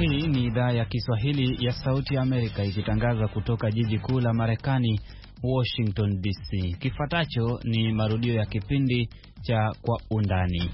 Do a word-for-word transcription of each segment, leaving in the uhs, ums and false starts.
Hii ni idhaa ya Kiswahili ya Sauti ya Amerika ikitangaza kutoka jiji kuu la Marekani, Washington D C. Kifuatacho ni marudio ya kipindi cha Kwa Undani.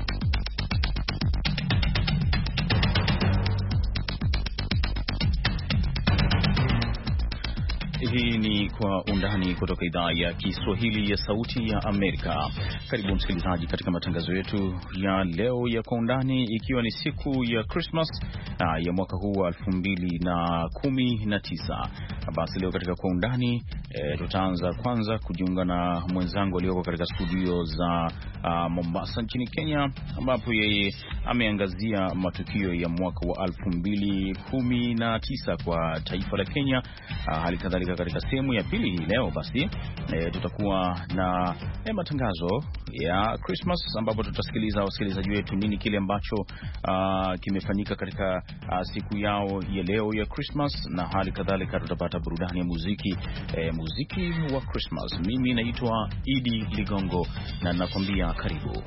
Hii ni Kwa Undani kutoka idhaa ya Kiswahili ya Sauti ya Amerika. Karibu msikilizaji katika matangazo yetu ya leo ya Kwa Undani, ikiwa ni siku ya Christmas uh, ya mwaka huu wa elfu mbili na kumi na tisa. Basi leo katika Kwa Undani e, tutaanza kwanza kujiunga na mwenzangu aliyoko katika studio za uh, Mombasa nchini Kenya, ambapo yeye ameangazia matukio ya mwaka wa elfu mbili kumi na tisa kwa taifa la Kenya. Uh, hali kadhalika katika sehemu ya pili hii leo basi e, tutakuwa na e, matangazo ya Christmas, ambapo tutasikiliza wasikilizaji wetu nini kile ambacho uh, kimefanyika katika uh, siku yao ya leo ya Christmas, na hali kadhalika tutapata burudani ya muziki e, muziki wa Christmas. Mimi naitwa Idi Ligongo na nakwambia karibu.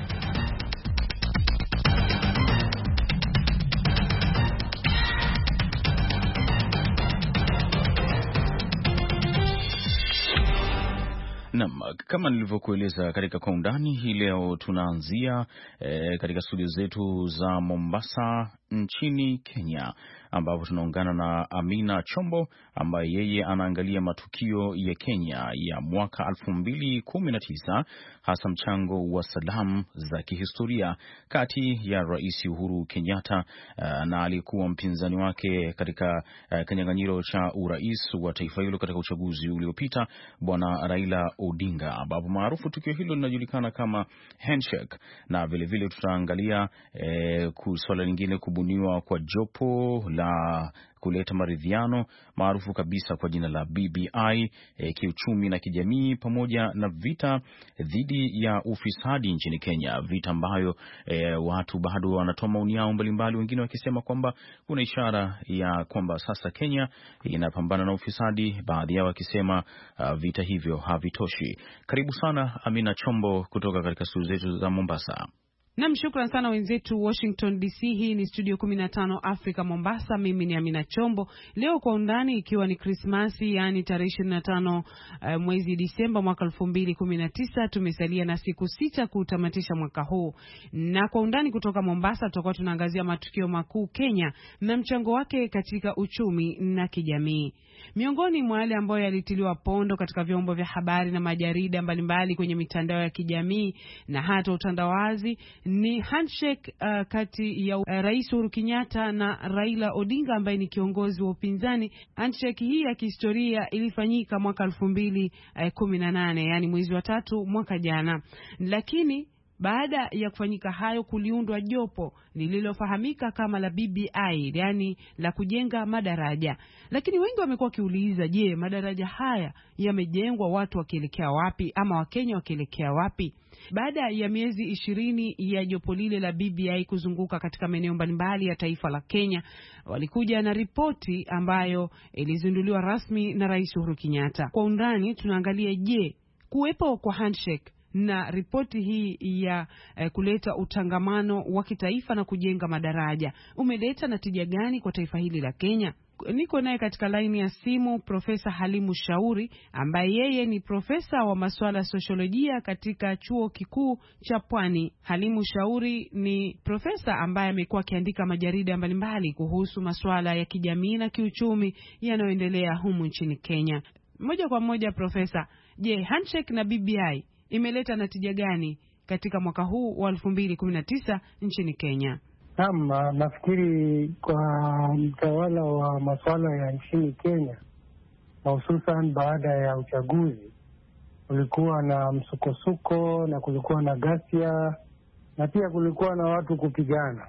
Naam, kama nilivyokueleza katika Kwa Undani hii leo tunaanzia e, katika studio zetu za Mombasa nchini Kenya, ambapo tunaungana na Amina Chombo ambaye yeye anaangalia matukio ya Kenya ya mwaka elfu mbili kumi na tisa, hasa mchango wa salamu za kihistoria kati ya Rais Uhuru Kenyatta uh, na aliyekuwa mpinzani wake katika uh, kinyang'anyiro cha urais wa taifa hilo katika uchaguzi uliopita, Bwana Raila Odinga, ambapo maarufu tukio hilo linajulikana kama handshake. Na vile vile tutaangalia eh, swala lingine, kubuniwa kwa jopo la kuleta maridhiano maarufu kabisa kwa jina la B B I, e, kiuchumi na kijamii, pamoja na vita dhidi ya ufisadi nchini Kenya, vita ambayo e, watu bado wanatoa maoni yao mbalimbali, wengine wakisema kwamba kuna ishara ya kwamba sasa Kenya inapambana na ufisadi, baadhi yao wakisema uh, vita hivyo havitoshi. Karibu sana Amina Chombo kutoka katika studio zetu za Mombasa. Naam, shukrani sana wenzetu Washington D C. Hii ni studio kumi na tano Afrika Mombasa. Mimi ni Amina Chombo. Leo Kwa Undani ikiwa ni Krismasi, yani tarehe ishirini na tano uh, mwezi Disemba mwaka elfu mbili kumi na tisa. Tumesalia na siku sita kutamatisha mwaka huu. Na Kwa Undani kutoka Mombasa tutakuwa tunaangazia matukio makuu Kenya na mchango wake katika uchumi na kijamii. Miongoni mwa yale ambayo yalitiliwa pondo katika vyombo vya habari na majarida mbalimbali kwenye mitandao ya kijamii na hata utandawazi ni handshake uh, kati ya uh, Rais Uhuru Kenyatta na Raila Odinga ambaye ni kiongozi wa upinzani. Handshake hii ya kihistoria ilifanyika mwaka elfu mbili kumi na nane, yani mwezi wa tatu mwaka jana. Lakini baada ya kufanyika hayo, kuliundwa jopo lililofahamika kama la B B I, yani la kujenga madaraja. Lakini wengi wamekuwa kiuliza, je, madaraja haya yamejengwa watu wakielekea wapi, ama Wakenya wakielekea wapi? Baada ya miezi ishirini ya jopo lile la B B I kuzunguka katika maeneo mbalimbali ya taifa la Kenya, walikuja na ripoti ambayo ilizinduliwa rasmi na Rais Uhuru Kenyatta. Kwa undani tunaangalia, je, kuwepo kwa handshake na ripoti hii ya eh, kuleta utangamano wa kitaifa na kujenga madaraja umeleta natija gani kwa taifa hili la Kenya? Niko naye katika laini ya simu Profesa Halimu Shauri, ambaye yeye ni profesa wa masuala ya sosiolojia katika chuo kikuu cha Pwani. Halimu Shauri ni profesa ambaye amekuwa akiandika majarida mbalimbali kuhusu masuala ya kijamii na kiuchumi yanayoendelea humu nchini Kenya. Moja kwa moja Profesa, je, handshake na B B I imeleta natija gani katika mwaka huu wa elfu mbili kumi na tisa nchini Kenya? Naam, nafikiri kwa mtawala wa masuala ya nchini Kenya, na hususan baada ya uchaguzi, kulikuwa na msukosuko na kulikuwa na ghasia na pia kulikuwa na watu kupigana.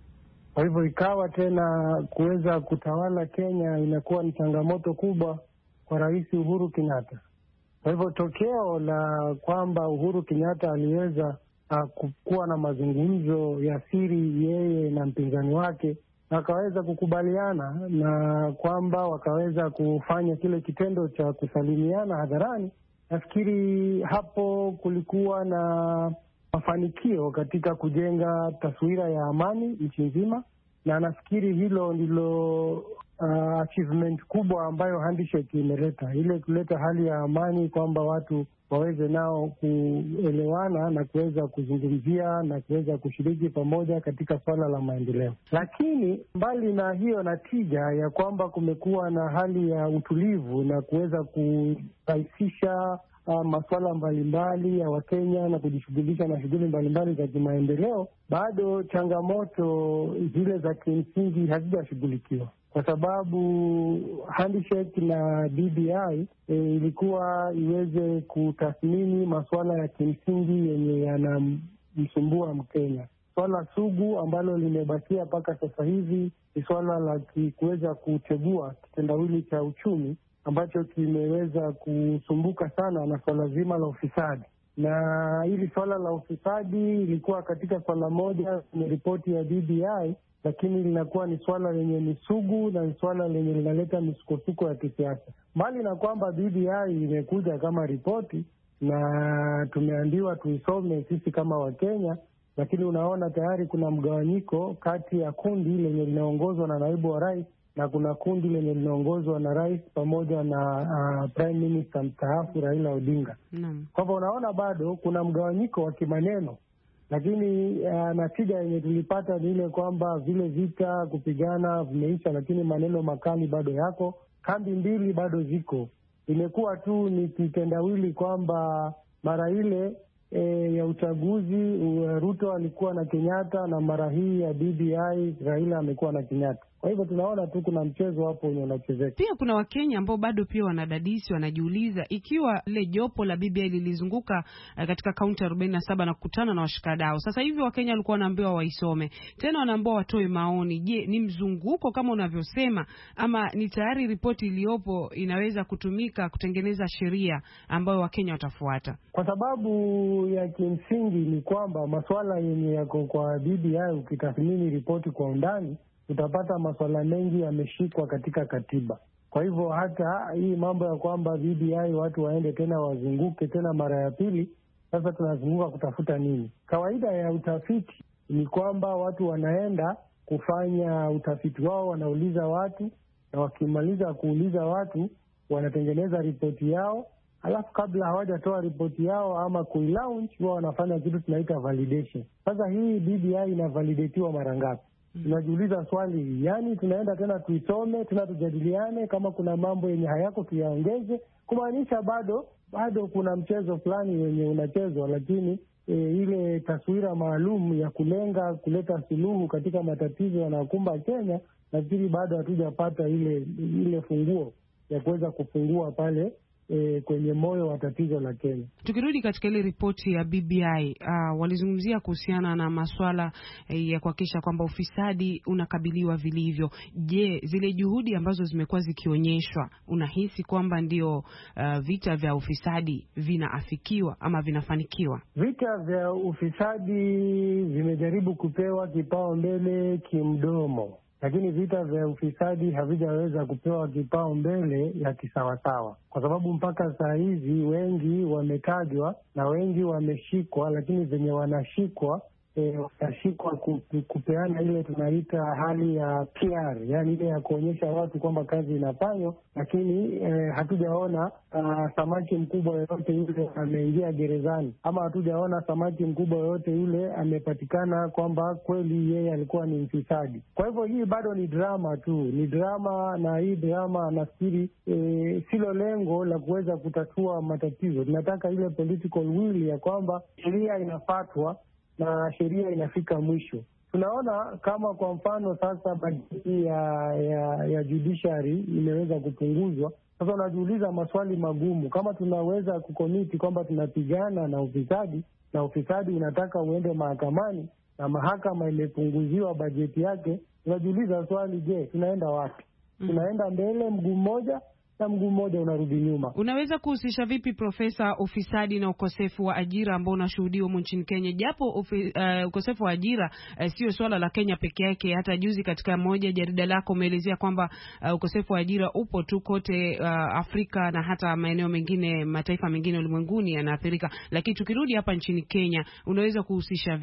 Kwa hivyo ikawa tena kuweza kutawala Kenya inakuwa ni changamoto kubwa kwa Rais Uhuru Kenyatta. Kwa hivyo tokeo la kwamba Uhuru Kenyatta aliweza uh, kuwa na mazungumzo ya siri yeye na mpinzani wake, na wakaweza kukubaliana na kwamba wakaweza kufanya kile kitendo cha kusalimiana hadharani, nafikiri hapo kulikuwa na mafanikio katika kujenga taswira ya amani nchi nzima, na nafikiri hilo ndilo uh, achievement kubwa ambayo handshake imeleta, ile kuleta hali ya amani, kwamba watu waweze nao kuelewana na kuweza kuzungumzia na kuweza kushiriki pamoja katika swala la maendeleo. Lakini mbali na hiyo natija ya kwamba kumekuwa na hali ya utulivu na kuweza kurahisisha uh, masuala mbalimbali ya Wakenya na kujishughulisha na shughuli mbalimbali za kimaendeleo, bado changamoto zile za kimsingi hazijashughulikiwa, kwa sababu handshake na B B I e, ilikuwa iweze kutathmini masuala ya kimsingi yenye yanamsumbua Mkenya. Swala sugu ambalo limebakia mpaka sasa hivi ni swala la kuweza kutegua kitendawili cha uchumi ambacho kimeweza kusumbuka sana na swala zima la ufisadi. Na hili swala la ufisadi ilikuwa katika swala moja kwenye ripoti ya B B I, lakini linakuwa ni swala lenye ni sugu na ni swala lenye linaleta misukosuko ya kisiasa. Mbali na kwamba B B I imekuja kama ripoti na tumeambiwa tuisome sisi kama Wakenya, lakini unaona tayari kuna mgawanyiko kati ya kundi lenye linaongozwa na naibu wa rais na kuna kundi lenye linaongozwa na rais pamoja na uh, Prime Minister mstaafu Raila Odinga. Mm. Kwa hivyo unaona bado kuna mgawanyiko wa kimaneno, lakini uh, natija yenye tulipata ni ile kwamba vile vita kupigana vimeisha, lakini maneno makali bado yako. Kambi mbili bado ziko. Imekuwa tu ni kitendawili kwamba mara ile e, ya uchaguzi Ruto alikuwa na Kenyatta na mara hii ya B B I Raila amekuwa na Kenyatta. Kwa hivyo tunaona tu kuna mchezo hapo wenye unachezeka. Pia kuna Wakenya ambao bado pia wanadadisi, wanajiuliza ikiwa ile jopo la B B I lilizunguka uh, katika kaunti arobaini na saba na kukutana na washikadau. Sasa hivi Wakenya walikuwa wanaambiwa waisome. Tena wanaambiwa watoe maoni. Je, ni mzunguko kama unavyosema ama ni tayari ripoti iliyopo inaweza kutumika kutengeneza sheria ambayo Wakenya watafuata? Kwa sababu ya kimsingi ni kwamba masuala yenye yako kwa B B I, ukitathmini ripoti kwa undani utapata masuala mengi yameshikwa katika katiba. Kwa hivyo hata hii mambo ya kwamba B B I watu waende tena wazunguke tena mara ya pili, sasa tunazunguka kutafuta nini? Kawaida ya utafiti ni kwamba watu wanaenda kufanya utafiti wao, wanauliza watu, na wakimaliza kuuliza watu wanatengeneza ripoti yao, alafu kabla hawajatoa ripoti yao ama kuilaunch, wao wanafanya kitu tunaita validation. Sasa hii B B I inavalidatiwa mara ngapi? Tunajiuliza swali, yani tunaenda tena tuisome, tena tujadiliane, kama kuna mambo yenye hayako tuyaongeze, kumaanisha bado bado kuna mchezo fulani wenye unachezwa, lakini e, ile taswira maalum ya kulenga kuleta suluhu katika matatizo yanayokumba Kenya, nafikiri bado hatujapata ile ile funguo ya kuweza kufungua pale E, kwenye moyo wa tatizo la Kenya. Tukirudi katika ile ripoti ya B B I, uh, walizungumzia kuhusiana na masuala eh, ya kuhakikisha kwamba ufisadi unakabiliwa vilivyo. Je, zile juhudi ambazo zimekuwa zikionyeshwa, unahisi kwamba ndio uh, vita vya ufisadi vinaafikiwa ama vinafanikiwa? Vita vya ufisadi vimejaribu kupewa kipao mbele kimdomo, lakini vita vya ufisadi havijaweza kupewa kipao mbele ya kisawasawa, kwa sababu mpaka saa hizi wengi wametajwa na wengi wameshikwa, lakini zenye wanashikwa e, wanashikwa kupeana ile tunaita hali ya P R, yani ile ya kuonyesha watu kwamba kazi inafanywa, lakini e, hatujaona uh, samaki mkubwa yoyote yule ameingia gerezani, ama hatujaona samaki mkubwa yoyote yule amepatikana kwamba kweli yeye alikuwa ni mfisadi. Kwa hivyo hii bado ni drama tu, ni drama, na hii drama nafikiri e, silo lengo la kuweza kutatua matatizo. Tunataka ile political will ya kwamba sheria inafuatwa na sheria inafika mwisho. Tunaona kama kwa mfano sasa bajeti ya, ya, ya judiciary imeweza kupunguzwa. Sasa unajiuliza maswali magumu, kama tunaweza kukomiti kwamba tunapigana na ufisadi na ufisadi unataka uende mahakamani na mahakama imepunguziwa bajeti yake, unajiuliza swali, je, tunaenda wapi? Mm. Tunaenda mbele mguu mmoja na mguu mmoja unarudi nyuma. Unaweza kuhusisha vipi, Profesa, ufisadi na ukosefu wa ajira ambao unashuhudiwa humu nchini Kenya? Japo ufi, uh, ukosefu wa ajira uh, sio swala la Kenya peke yake. Hata juzi katika moja jarida lako umeelezea kwamba uh, ukosefu wa ajira upo tu kote uh, Afrika na hata maeneo mengine, mataifa mengine ulimwenguni yanaathirika. Lakini tukirudi hapa nchini Kenya, unaweza kuhusisha vipi?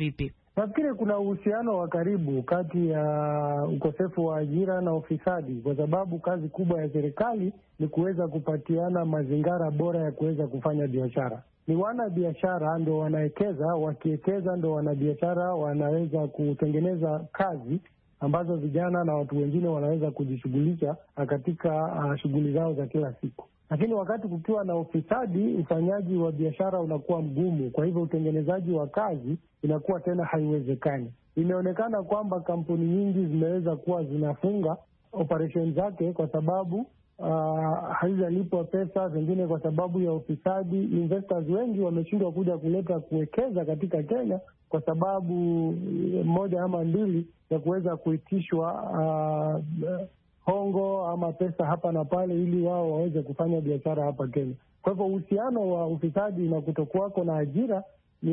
Nafikiri kuna uhusiano wa karibu kati ya ukosefu wa ajira na ufisadi, kwa sababu kazi kubwa ya serikali ni kuweza kupatiana mazingira bora ya kuweza kufanya biashara. Ni wana biashara ndo wanawekeza, wakiwekeza ndo wanabiashara wanaweza kutengeneza kazi ambazo vijana na watu wengine wanaweza kujishughulisha katika uh, shughuli zao za kila siku. Lakini wakati kukiwa na ufisadi, ufanyaji wa biashara unakuwa mgumu, kwa hivyo utengenezaji wa kazi inakuwa tena haiwezekani. Imeonekana kwamba kampuni nyingi zimeweza kuwa zinafunga operation zake kwa sababu uh, haijalipwa pesa, zingine kwa sababu ya ufisadi. Investors wengi wameshindwa kuja kuleta kuwekeza katika Kenya kwa sababu moja ama mbili ya kuweza kuitishwa uh, hongo ama pesa hapa na pale ili wao waweze kufanya biashara hapa Kenya. Kwa hivyo uhusiano wa ufisadi na kutokuwako na ajira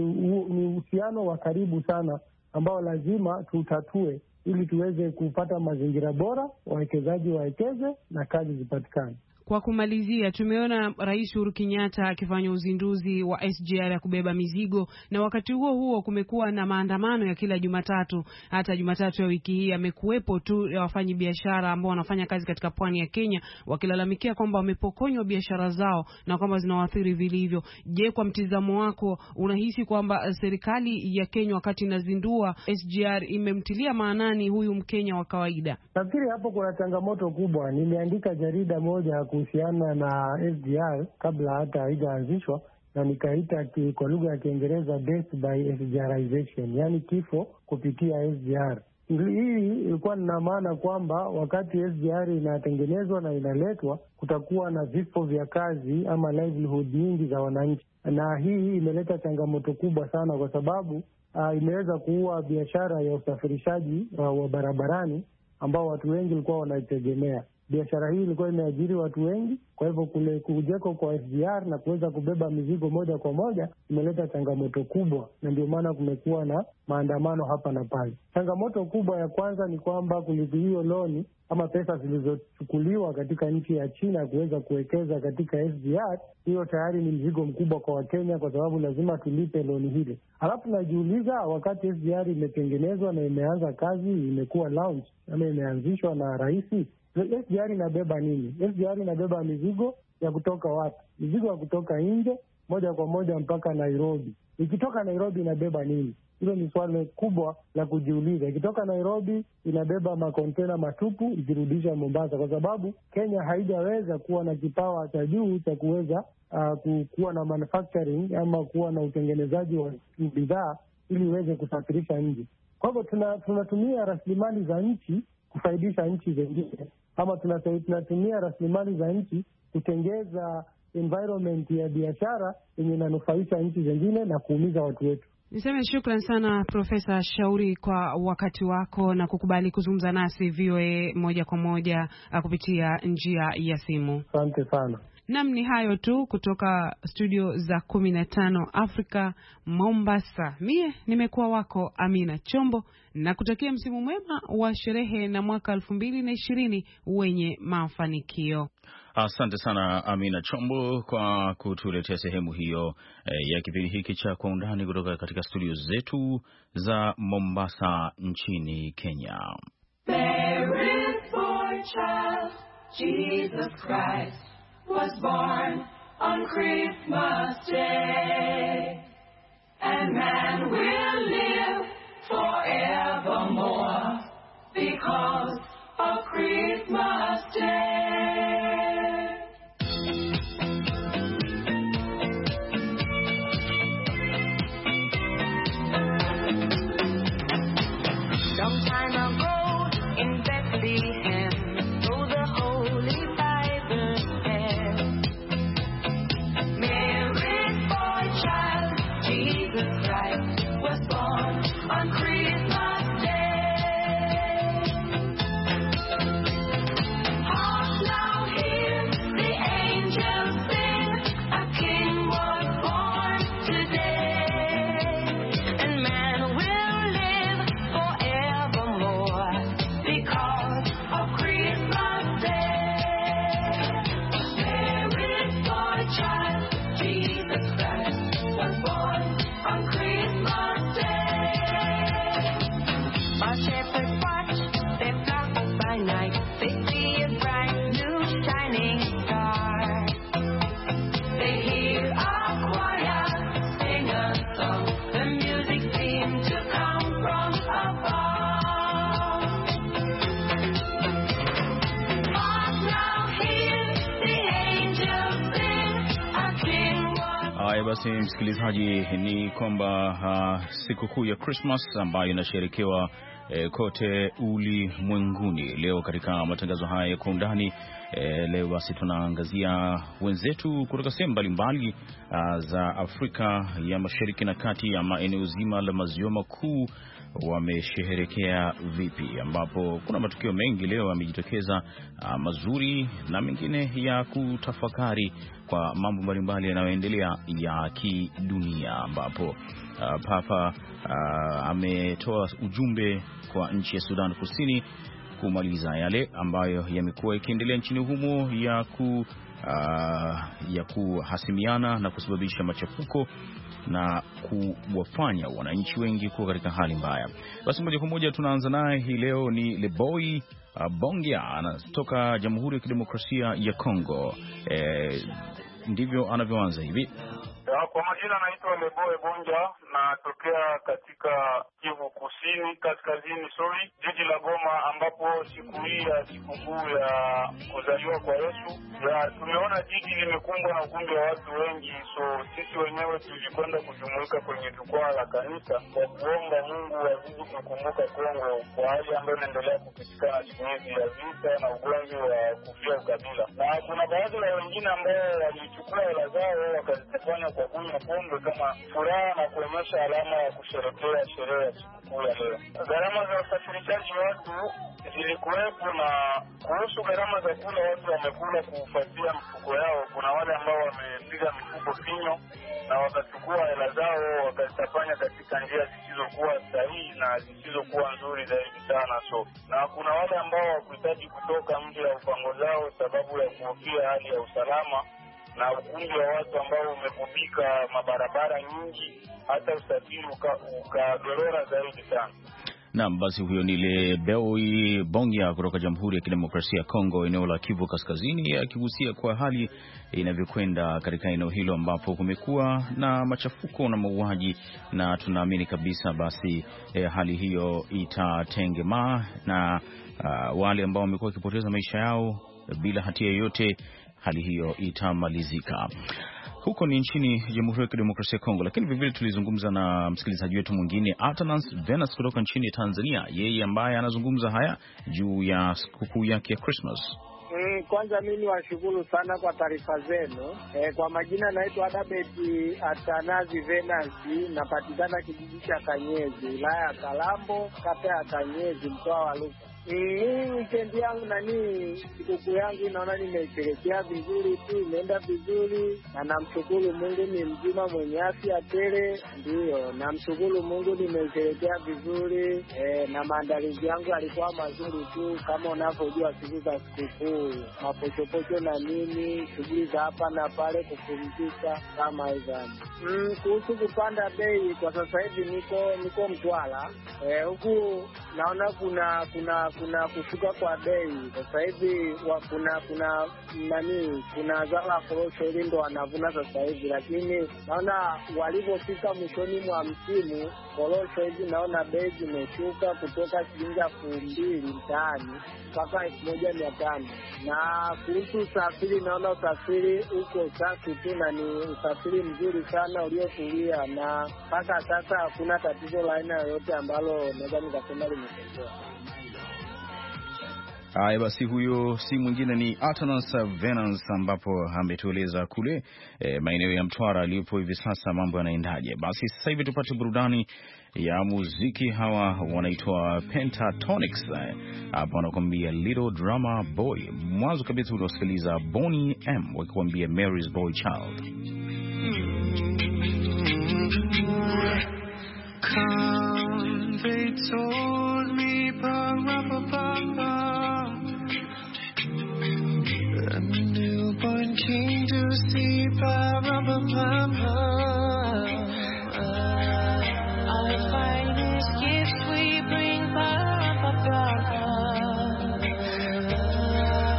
ni uhusiano wa karibu sana ambao lazima tutatue ili tuweze kupata mazingira bora, wawekezaji wawekeze na kazi zipatikane. Kwa kumalizia, tumeona Rais Uhuru Kenyatta akifanya uzinduzi wa S G R ya kubeba mizigo, na wakati huo huo kumekuwa na maandamano ya kila Jumatatu. Hata Jumatatu ya wiki hii amekuwepo tu ya wafanyi biashara ambao wanafanya kazi katika pwani ya Kenya wakilalamikia kwamba wamepokonywa biashara zao na kwamba zinawaathiri vilivyo. Je, kwa mtizamo wako unahisi kwamba serikali ya Kenya wakati inazindua S G R imemtilia maanani huyu Mkenya wa kawaida? Nafikiri hapo kuna changamoto kubwa. Nimeandika jarida moja kuhusiana na S G R kabla hata haijaanzishwa, na nikaita kwa lugha ya Kiingereza death by SGRization, yani kifo kupitia S G R. Hii ilikuwa na maana kwamba wakati S G R inatengenezwa na inaletwa, kutakuwa na vifo vya kazi ama livelihood nyingi za wananchi, na hii imeleta changamoto kubwa sana kwa sababu uh, imeweza kuua biashara ya usafirishaji uh, wa barabarani ambao watu wengi walikuwa wanaitegemea. Biashara hii ilikuwa imeajiri watu wengi, kwa hivyo kule kujeko kwa S G R na kuweza kubeba mizigo moja kwa moja imeleta changamoto kubwa, na ndio maana kumekuwa na maandamano hapa na pale. Changamoto kubwa ya kwanza ni kwamba hiyo loni ama pesa zilizochukuliwa katika nchi ya China kuweza kuwekeza katika S G R, hiyo tayari ni mzigo mkubwa kwa Wakenya kwa sababu lazima tulipe loni hile. Alafu najiuliza, wakati S G R imetengenezwa na imeanza kazi, imekuwa launch ama imeanzishwa na rais, S G R inabeba nini? S G R inabeba mizigo ya kutoka wapi? Mizigo ya kutoka nje moja kwa moja mpaka Nairobi. Ikitoka Nairobi inabeba nini? Hilo ni swali kubwa la kujiuliza. Ikitoka Nairobi inabeba makontena matupu ikirudisha Mombasa, kwa sababu Kenya haijaweza kuwa na kipawa cha juu cha kuweza uh, kuwa na manufacturing ama kuwa na utengenezaji wa bidhaa ili iweze kusafirisha nje. Kwa hivyo tunatumia tuna rasilimali za nchi kufaidisha nchi zingine, ama tunatumia rasilimali za nchi kutengeza environment ya biashara yenye inanufaisha nchi zingine na kuumiza watu wetu. Niseme shukrani sana Profesa Shauri kwa wakati wako na kukubali kuzungumza nasi V O A moja kwa moja kupitia njia ya simu. Asante sana. Nam, ni hayo tu kutoka studio za kumi na tano Afrika Mombasa. Mie nimekuwa wako Amina Chombo na kutakia msimu mwema wa sherehe na mwaka elfu mbili na ishirini wenye mafanikio. Asante sana Amina Chombo kwa kutuletea sehemu hiyo eh, ya kipindi hiki cha Kwa Undani kutoka katika studio zetu za Mombasa nchini Kenya. There is for child, Jesus Christ was born on Christmas Day, and man will live forevermore because of Christmas Day. Some time ago in Bethlehem, so the Holy Bible says, Mary's boy child, Jesus Christ, was born on Christmas Day. Hark now, hear the angels sing, a king was born today, and man will live forevermore because of Christmas Day. Mary's boy child, Jesus Christ, was born on Christmas basi msikilizaji, ni kwamba uh, sikukuu ya Christmas ambayo inasherekewa eh, kote ulimwenguni leo. Katika matangazo haya ya kwa undani eh, leo basi tunaangazia wenzetu kutoka sehemu mbalimbali uh, za Afrika ya Mashariki na Kati ama eneo zima la maziwa makuu wamesherehekea vipi, ambapo kuna matukio mengi leo yamejitokeza, uh, mazuri na mengine ya kutafakari kwa mambo mbalimbali yanayoendelea ya kidunia, ambapo uh, Papa uh, ametoa ujumbe kwa nchi ya Sudan Kusini kumaliza yale ambayo yamekuwa yakiendelea nchini humo ya ku uh, ya kuhasimiana na kusababisha machafuko na kuwafanya wananchi wengi kuwa katika hali mbaya. Basi moja kwa moja tunaanza naye hii leo ni Leboy uh, Bongia, anatoka Jamhuri ya Kidemokrasia ya Kongo. Eh, ndivyo anavyoanza hivi. Kwa majina naitwa Leboy Bonja, natokea katika Kivu Kusini, kaskazini sorry, jiji la Goma, ambapo siku hii ya sikukuu ya kuzaliwa kwa Yesu ya tumeona jiji limekumbwa na ukumbi wa watu wengi. So sisi wenyewe tulikwenda kujumuika kwenye jukwaa la kanisa kwa kuomba Mungu azidi kukumbuka Kongo kwa hali ambayo inaendelea kupitikana siku hizi ya vita na ugonjwa wa kufia ukabila, na kuna baadhi ya wengine ambao walichukua hela zao wakazifanya kwa kunywa pombe kama furaha na kuonyesha alama ya kusherehekea sherehe ya sikukuu ya leo. Gharama za usafirishaji watu zilikuwepo, na kuhusu gharama za kula watu wamekula kufuatia mifuko yao. Kuna wale ambao wamepiga mifuko pinyo na wakachukua hela zao wakazitafanya katika njia zisizokuwa sahihi na zisizokuwa nzuri zaidi sana. So na kuna wale ambao hawakuhitaji kutoka nje ya upango zao sababu ya kuhofia hali ya usalama na ukumbi wa watu ambao umekubika mabarabara nyingi, hata usafiri ukadorora uka zaidi sana. Naam, basi huyo ni Leboy Bongia kutoka Jamhuri ya Kidemokrasia ya Kongo, eneo la Kivu Kaskazini, akigusia kwa hali inavyokwenda katika eneo hilo ambapo kumekuwa na machafuko na mauaji, na tunaamini kabisa basi eh, hali hiyo itatengemaa na uh, wale ambao wamekuwa wakipoteza maisha yao bila hatia yoyote, hali hiyo itamalizika. Huko ni nchini Jamhuri ya Kidemokrasia ya Kongo, lakini vivyo tulizungumza na msikilizaji wetu mwingine Atanas Venus kutoka nchini Tanzania, yeye ambaye anazungumza haya juu ya sikukuu yake ya Christmas. Mm, kwanza mimi washukuru sana kwa taarifa zenu. E, kwa majina naitwa Adabeti Atanazi Venasi, napatikana kijiji cha Kanyezi, wilaya ya Kalambo, kata ya Kanyezi, mkoa wa Rukwa. Mimi weekend yangu nani sikukuu yangu naona nimesherehekea vizuri tu, imeenda vizuri, na namshukuru Mungu ni mzima mwenye afya tele. Ndio, namshukuru Mungu nimesherehekea vizuri, e, na maandalizi yangu yalikuwa mazuri tu kama unavyojua siku za sikukuu, mapochopocho na nini, shughuli za hapa na pale, kupumzika kama hivyo. Mm, kuhusu kupanda bei, kwa sasa hivi niko niko Mtwara, eh huku naona kuna kuna kuna kushuka kwa bei. Sasa hivi kuna kuna nani kuna zao korosho hili ndo wanavuna sasa hivi, lakini naona walipofika mwishoni mwa msimu korosho hizi naona bei zimeshuka kutoka shilingi elfu mbili mtaani mpaka elfu moja mia tano. Na kuhusu usafiri, naona usafiri uko safi tu na ni usafiri mzuri sana uliotulia, na mpaka sasa hakuna tatizo la aina yoyote ambalo naweza nikasema limetokea. Haya basi, huyo si mwingine ni Atanas Venance, ambapo ametueleza kule e, maeneo ya Mtwara alipo hivi sasa mambo yanaendaje. Basi sasa hivi tupate burudani ya muziki. Hawa wanaitwa Pentatonix, hapa wanakuambia Little Drama Boy. Mwanzo kabisa unasikiliza Bonnie M wakikwambia Mary's Boy Child. Come, they told me, ba-ra-ba-ba-ba, a newborn king to see, ba-ra-ba-ba-ba. Our finest gifts we bring, ba-ra-ba-ba-ba,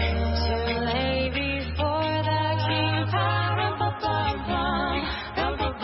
to lay before the king, ba-ra-ba-ba-ba, ba-ba-ba.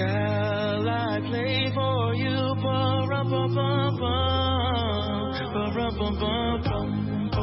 Shall I play for you? Ba-rum-bum-bum-bum, ba-rum-bum-bum-bum.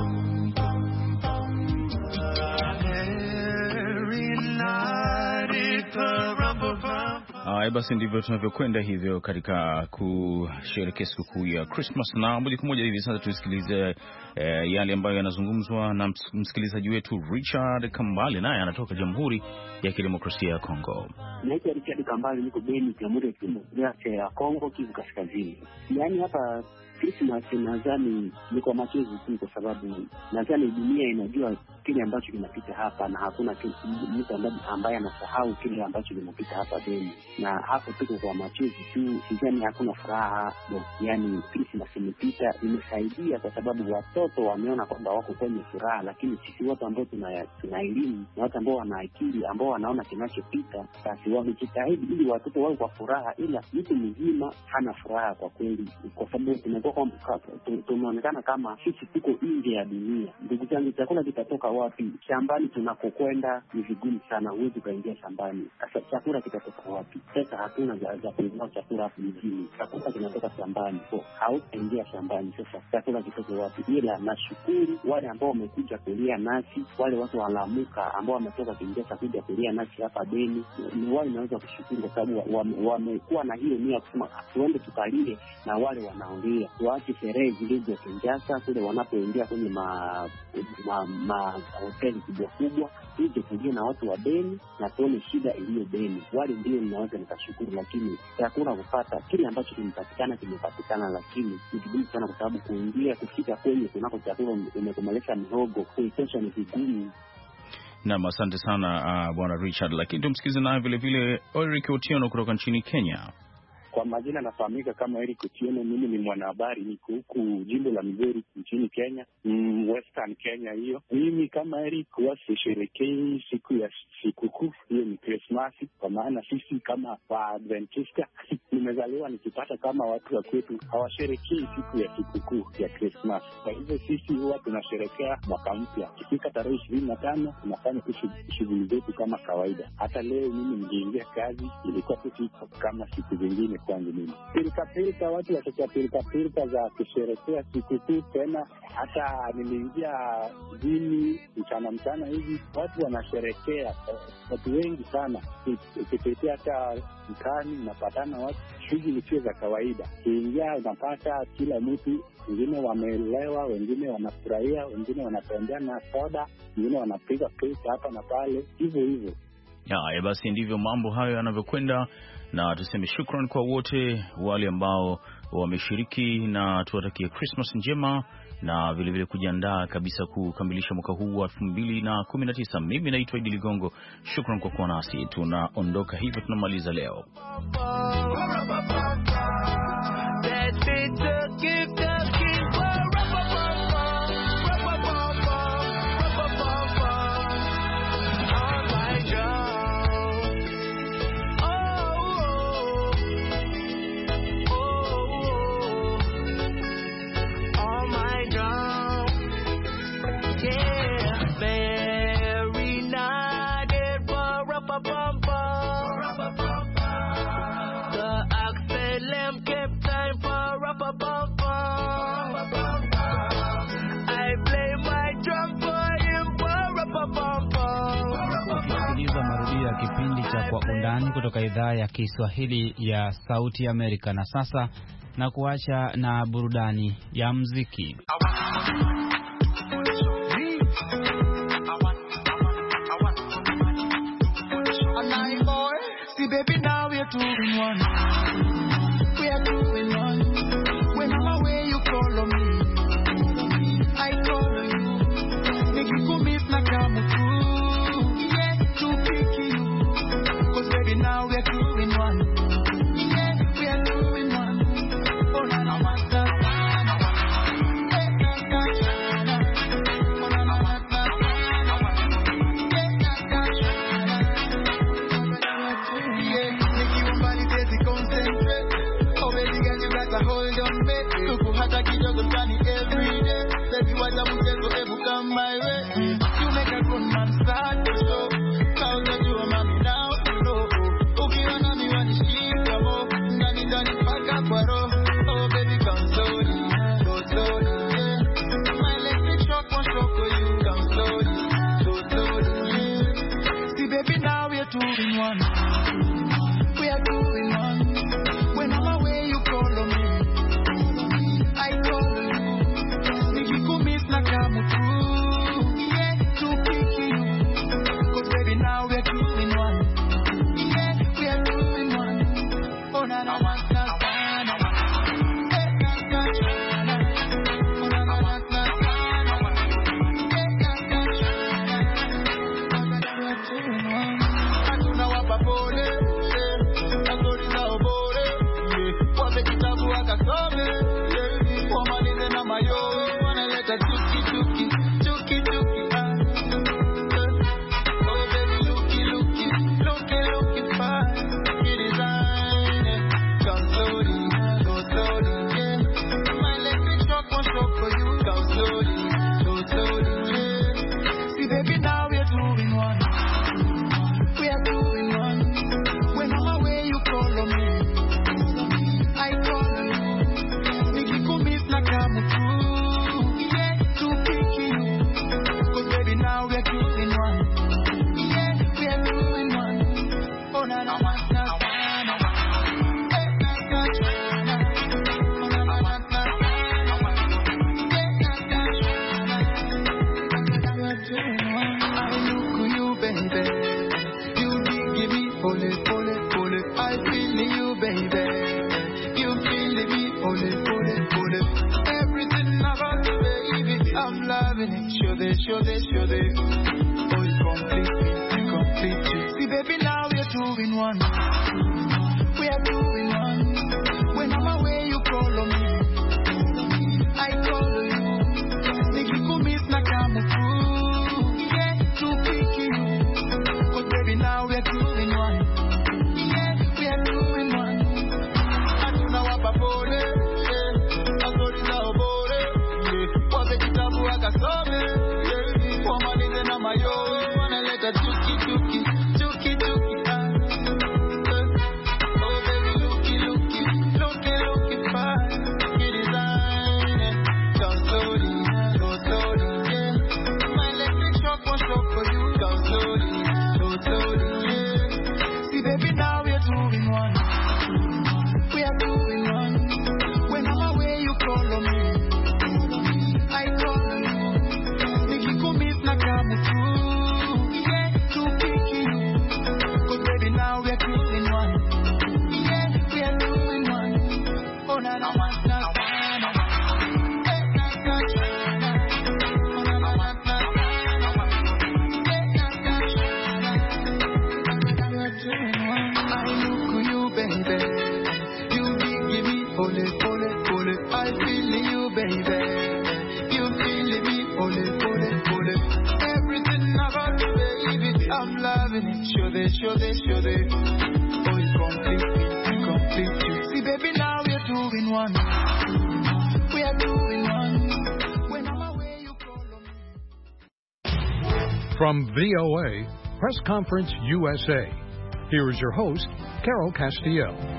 Haya basi, ndivyo tunavyokwenda hivyo katika kusherehekea sikukuu ya Christmas, na moja kwa moja hivi sasa tusikilize eh, yale ambayo yanazungumzwa na msikilizaji wetu Richard Kambale, naye anatoka Jamhuri ya Kidemokrasia ya Kongo. Naitwa Richard Kambale, niko Beni, Jamhuri ya Kidemokrasia ya Kongo, Kivu Kaskazini. Yaani hapa Christmas nadhani ni kwa machozi tu, kwa sababu nadhani dunia inajua kile ambacho kinapita hapa, na hakuna mtu ambaye anasahau kile ambacho kinapita hapa Beni, na hapo tuko kwa machozi tu. Sidhani hakuna furaha. Yaani Christmas imepita, imesaidia kwa sababu watoto wameona kwamba wako kwenye furaha, lakini sisi watu ambao tuna tuna elimu na watu ambao wana akili, ambao wanaona kinachopita, basi wamejitahidi ili watoto wao kwa furaha, ila mtu mzima hana furaha kwa kweli, kwa sababu tunakuwa tunaonekana kama sisi tuko nje ya dunia. Ndugu zangu, chakula kitatoka wapi? Shambani tunakokwenda ni vigumu sana, huwezi kaingia shambani. Sasa chakula kitatoka wapi? Sasa hatuna za kununua chakula hapo mjini, chakula kinatoka shambani, so hautaingia shambani. Sasa chakula kitoke wapi? Ila nashukuru wale ambao wamekuja kulia nasi, wale watu walamuka ambao wametoka Kinshasa kuja kulia nasi hapa Beni, ni wale naweza kushukuru kwa sababu wamekuwa na hiyo nia kusema tuende tukalie na wale wanaongea, waache sherehe zilizo Kinshasa kule wanapoingia kwenye ma ma, ma hoteli kubwa kubwa, tuje kulia na watu wa Beni na tuone shida iliyo Beni. Wale ndio ninaweza nikashukuru, lakini chakula kupata kile ambacho kimepatikana kimepatikana, lakini ni vigumu sana kwa sababu kuingia kufika kwenye kunako chakula umekomelesha mihogo kuitosha ni vigumu. Naam, asante sana uh, Bwana Richard. Lakini tumsikize naye vile vile Eric Otieno kutoka nchini Kenya. Kwa majina nafahamika kama Eric Otieno, mimi ni mwanahabari, niko huku jimbo la Migori nchini Kenya, mm, Western Kenya hiyo. Mimi kama Eric huwa sisherehekei siku ya sikukuu, hiyo ni Christmas, kwa maana sisi kama Waadventista nimezaliwa nikipata kama watu wa kwetu hawasherehekei siku ya sikukuu ya Christmas. Kwa hivyo sisi huwa tunasherehekea mwaka mpya. Ikifika tarehe ishirini na tano tunafanya shughuli zetu kama kawaida. Hata leo mimi niliingia kazi, ilikuwa tu kama siku zingine kwangu mimi. Pilika pilika, watu watoka pilika pilika za kusherehekea sikukuu tena. Hata niliingia dini mchana mchana hivi, watu wanasherehekea, watu wengi sana. Ukipitia hata mtaani unapatana watu, shughuli sio za kawaida. Kiingia unapata kila mtu, wengine wamelewa, wengine wanafurahia, wengine wanatembea na soda, wengine wanapiga picha hapa na pale, hivyo hivyo. Ya, basi ndivyo mambo hayo yanavyokwenda, na tuseme shukrani kwa wote wale ambao wameshiriki, na tuwatakie Christmas njema na vile vile kujiandaa kabisa kukamilisha mwaka huu wa elfu mbili na kumi na tisa. Mimi naitwa Idi Ligongo. Shukrani kwa kuwa nasi. Tunaondoka hivyo, tunamaliza leo. Kipindi cha Kwa Undani kutoka idhaa ya Kiswahili ya Sauti ya Amerika. Na sasa na kuacha na burudani ya muziki. Every day, baby, what I'm going to ever come my way. You make a good man. Oh na na na na na. Eh na na na. Oh na na na na. Eh na na na. Hatuna wapa pole, azori za obore, wape kitabu akasome, wamalize na mayowe, wanaleta chuki chuki, chuki chuki. Oh baby looky looky, looky looky fine, you design it, come slowly, go slowly, yeah. My electric shock won't shock for you, come slowly, go slowly, yeah. See baby now we're doing one. We are doing one. When I'm away, you call on me. I call on you. Nikikumiss na kama tu. Yeah, to pick you. Cause baby, now we are doing one. Yeah, we are doing one. Oh na na na na na. Eh na na na. Oh na na na na. Eh na na na. We are doing one. I look at you, baby. Ole, ole, ole, I feel you, baby. You feel me, ole, ole, ole. Everything about you, baby, I'm loving it. Show this, show this, show this. Oh, you complete me, you complete me. See, baby, now we're doing one. We are doing one. When I'm away, you call on me. I call on you. Nikikumiss na kama tu. Yeah, to pick you. Cause baby, now we're doing one. Yeah, we are doing one. Hatuna wapa pole, yeah. Azori za obore, yeah. Wape kitabu akasome, yeah. Wamalize na mayowe, wanaleta chuki chuki, chuki chuki, ah. Oh baby, looky looky, looky looky fine. You design it, come slowly, go slowly, yeah. My electric shock won't shock for you, come slowly, go slowly, yeah. See baby, now we're doing one. We are doing one. When I'm away, you call on me. I call on you. Nikikumiss na kama tu. Yeah, to pick you. Cause baby, now we're doing one. Yeah, we are doing one. Oh na na na na. Eh na na na. Oh na na na na. Eh na na na. We are doing one. I look at you, baby. You give me ole, ole, ole. I feel you, baby. You feel me, ole, ole, ole. Everything about you, baby, I'm loving it. Show this, show this, show this. Oh, you complete me, you complete me. See, baby, now we're doing one. We are doing one. When I'm away, you call on me. From V O A, Press Conference U S A. Here is your host, Carol Castiel.